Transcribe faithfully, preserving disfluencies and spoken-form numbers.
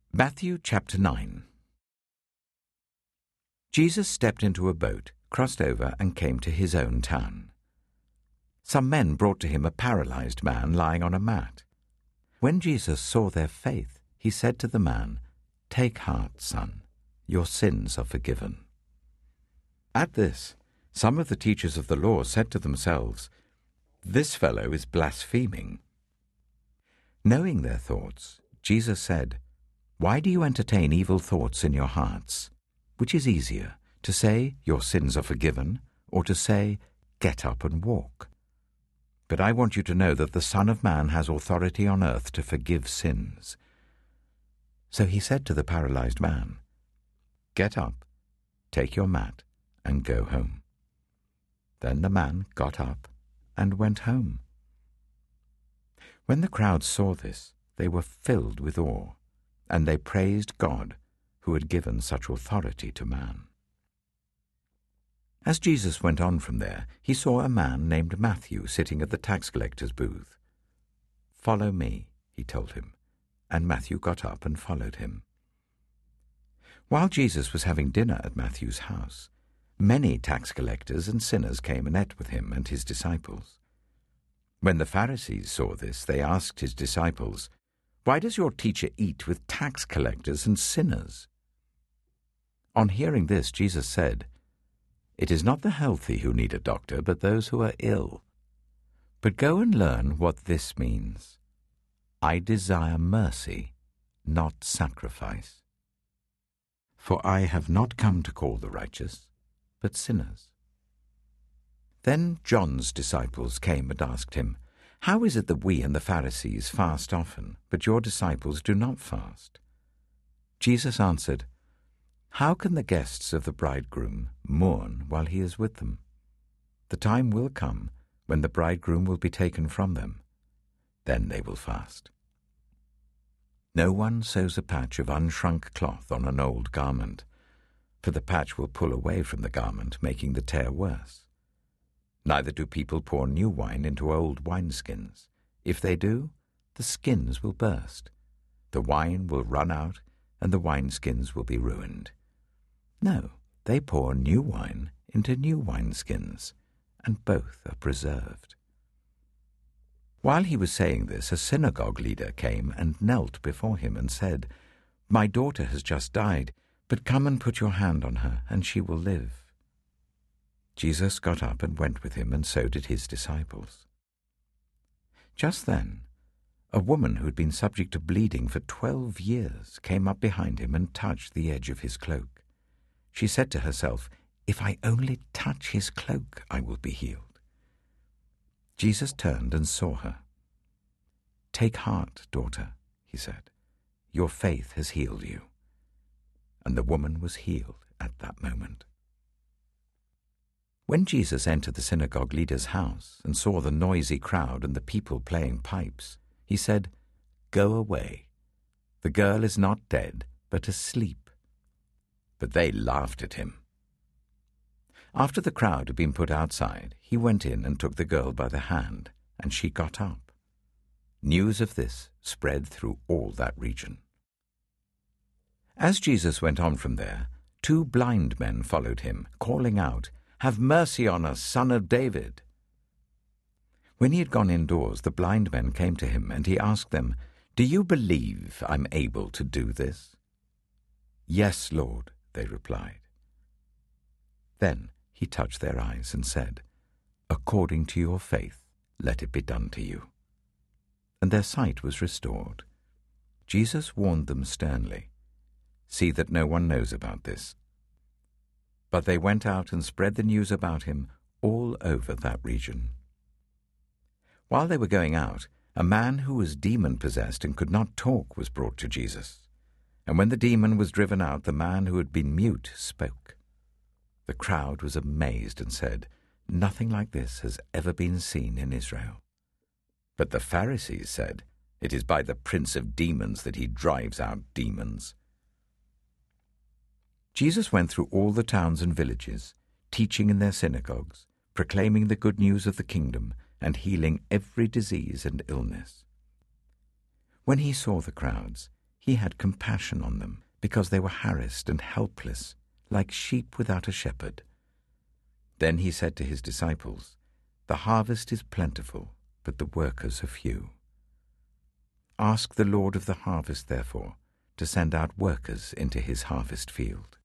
Matthew chapter nine. Jesus stepped into a boat, crossed over, and came to his own town. Some men brought to him a paralyzed man lying on a mat. When Jesus saw their faith, he said to the man, "Take heart, son, your sins are forgiven." At this, some of the teachers of the law said to themselves, "This fellow is blaspheming." Knowing their thoughts, Jesus said, "Why do you entertain evil thoughts in your hearts? Which is easier, to say, 'Your sins are forgiven,' or to say, 'Get up and walk'? But I want you to know that the Son of Man has authority on earth to forgive sins." So he said to the paralyzed man, "Get up, take your mat, and go home." Then the man got up and went home. When the crowd saw this, they were filled with awe, and they praised God, who had given such authority to man. As Jesus went on from there, he saw a man named Matthew sitting at the tax collector's booth. "Follow me," he told him, and Matthew got up and followed him. While Jesus was having dinner at Matthew's house, many tax collectors and sinners came and ate with him and his disciples. When the Pharisees saw this, they asked his disciples, "Why does your teacher eat with tax collectors and sinners?" On hearing this, Jesus said, "It is not the healthy who need a doctor, but those who are ill. But go and learn what this means. I desire mercy, not sacrifice. For I have not come to call the righteous, but sinners." Then John's disciples came and asked him, "How is it that we and the Pharisees fast often, but your disciples do not fast?" Jesus answered, "How can the guests of the bridegroom mourn while he is with them? The time will come when the bridegroom will be taken from them. Then they will fast. No one sews a patch of unshrunk cloth on an old garment, for the patch will pull away from the garment, making the tear worse. Neither do people pour new wine into old wineskins. If they do, the skins will burst. The wine will run out, and the wineskins will be ruined. No, they pour new wine into new wineskins, and both are preserved." While he was saying this, a synagogue leader came and knelt before him and said, "My daughter has just died, but come and put your hand on her, and she will live." Jesus got up and went with him, and so did his disciples. Just then, a woman who had been subject to bleeding for twelve years came up behind him and touched the edge of his cloak. She said to herself, "If I only touch his cloak, I will be healed." Jesus turned and saw her. "Take heart, daughter," he said. "Your faith has healed you." And the woman was healed at that moment. When Jesus entered the synagogue leader's house and saw the noisy crowd and the people playing pipes, he said, "Go away. The girl is not dead, but asleep." But they laughed at him. After the crowd had been put outside, he went in and took the girl by the hand, and she got up. News of this spread through all that region. As Jesus went on from there, two blind men followed him, calling out, "Have mercy on us, Son of David." When he had gone indoors, the blind men came to him, and he asked them, "Do you believe I'm able to do this?" "Yes, Lord," they replied. Then he touched their eyes and said, "According to your faith, let it be done to you." And their sight was restored. Jesus warned them sternly, "See that no one knows about this." But they went out and spread the news about him all over that region. While they were going out, a man who was demon-possessed and could not talk was brought to Jesus. And when the demon was driven out, the man who had been mute spoke. The crowd was amazed and said, "Nothing like this has ever been seen in Israel." But the Pharisees said, "It is by the prince of demons that he drives out demons." Jesus went through all the towns and villages, teaching in their synagogues, proclaiming the good news of the kingdom, and healing every disease and illness. When he saw the crowds, He had compassion on them, because they were harassed and helpless, like sheep without a shepherd. Then he said to his disciples, "The harvest is plentiful, but the workers are few. Ask the Lord of the harvest, therefore, to send out workers into his harvest field."